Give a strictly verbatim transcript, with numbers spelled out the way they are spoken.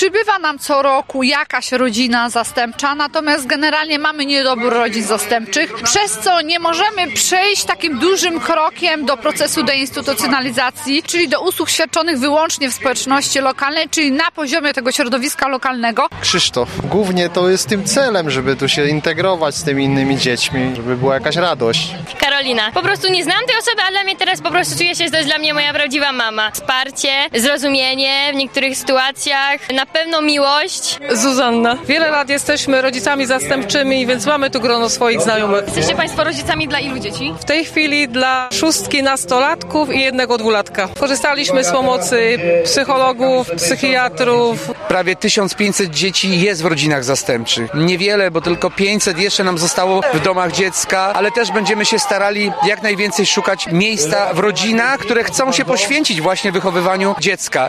Przybywa nam co roku jakaś rodzina zastępcza, natomiast generalnie mamy niedobór rodzin zastępczych, przez co nie możemy przejść takim dużym krokiem do procesu deinstytucjonalizacji, czyli do usług świadczonych wyłącznie w społeczności lokalnej, czyli na poziomie tego środowiska lokalnego. Krzysztof, głównie to jest tym celem, żeby tu się integrować z tymi innymi dziećmi, żeby była jakaś radość. Karolina. Po prostu nie znam tej osoby, ale mnie teraz po prostu czuję się, że to jest dla mnie moja prawdziwa mama. Wsparcie, zrozumienie w niektórych sytuacjach, na pewno miłość. Zuzanna. Wiele lat jesteśmy rodzicami zastępczymi, więc mamy tu grono swoich znajomych. Jesteście Państwo rodzicami dla ilu dzieci? W tej chwili dla szóstki nastolatków i jednego dwulatka. Korzystaliśmy z pomocy psychologów, psychiatrów. Prawie tysiąc pięćset dzieci jest w rodzinach zastępczych. Niewiele, bo tylko pięćset jeszcze nam zostało w domach dziecka, ale też będziemy się starali jak najwięcej szukać miejsca w rodzinach, które chcą się poświęcić właśnie wychowywaniu dziecka.